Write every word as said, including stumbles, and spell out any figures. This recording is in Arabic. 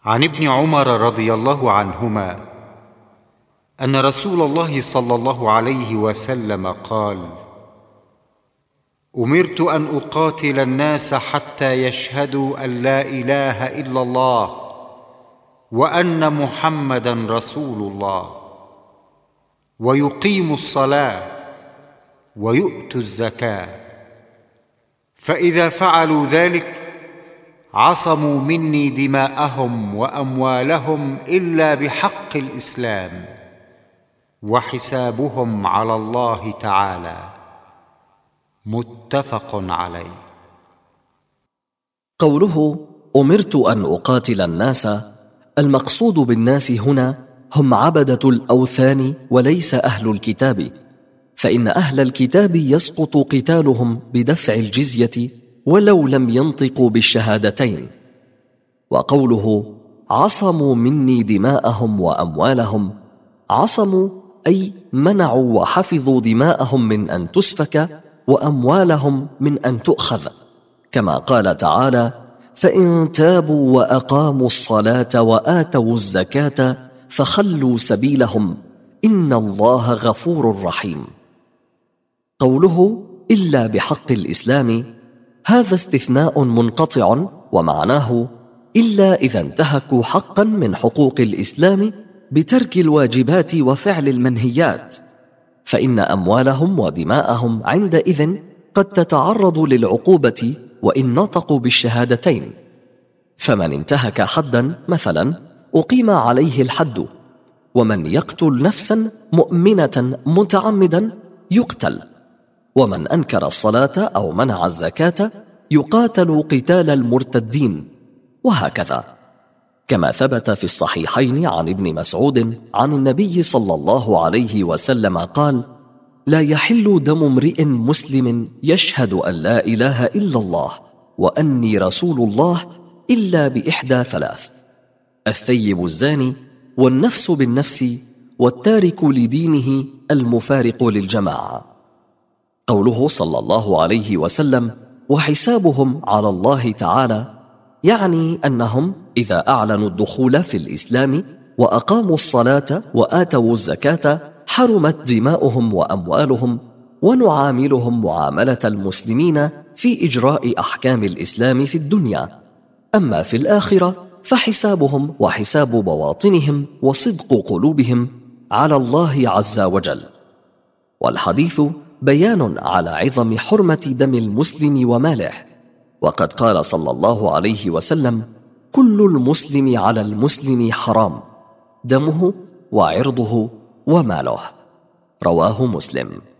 عن ابن عمر رضي الله عنهما أن رسول الله صلى الله عليه وسلم قال: أمرت أن أقاتل الناس حتى يشهدوا أن لا إله إلا الله وأن محمدًا رسول الله، ويقيموا الصلاة ويؤتوا الزكاة، فإذا فعلوا ذلك عصموا مني دماءهم وأموالهم إلا بحق الإسلام، وحسابهم على الله تعالى. متفق عليه. قوله أمرت أن أقاتل الناس، المقصود بالناس هنا هم عبدة الأوثان وليس أهل الكتاب، فإن أهل الكتاب يسقط قتالهم بدفع الجزية ولو لم ينطقوا بالشهادتين. وقوله عصموا مني دماءهم وأموالهم، عصموا أي منعوا وحفظوا دماءهم من أن تسفك وأموالهم من أن تؤخذ، كما قال تعالى: فإن تابوا وأقاموا الصلاة وآتوا الزكاة فخلوا سبيلهم إن الله غفور رحيم. قوله إلا بحق الإسلام، هذا استثناء منقطع، ومعناه إلا إذا انتهكوا حقا من حقوق الإسلام بترك الواجبات وفعل المنهيات، فإن أموالهم ودماءهم عندئذ قد تتعرض للعقوبة وإن نطقوا بالشهادتين. فمن انتهك حدا مثلا أقيم عليه الحد، ومن يقتل نفسا مؤمنة متعمدا يقتل، ومن أنكر الصلاة أو منع الزكاة يقاتل قتال المرتدين، وهكذا. كما ثبت في الصحيحين عن ابن مسعود عن النبي صلى الله عليه وسلم قال: لا يحل دم امرئ مسلم يشهد أن لا إله إلا الله وأني رسول الله إلا بإحدى ثلاث: الثيب الزاني، والنفس بالنفس، والتارك لدينه المفارق للجماعة. قوله صلى الله عليه وسلم وحسابهم على الله تعالى، يعني أنهم إذا أعلنوا الدخول في الإسلام وأقاموا الصلاة وآتوا الزكاة حرمت دماؤهم وأموالهم، ونعاملهم معاملة المسلمين في إجراء أحكام الإسلام في الدنيا. أما في الآخرة فحسابهم وحساب بواطنهم وصدق قلوبهم على الله عز وجل. والحديث بيان على عظم حرمة دم المسلم وماله، وقد قال صلى الله عليه وسلم: كل المسلم على المسلم حرام، دمه وعرضه وماله. رواه مسلم.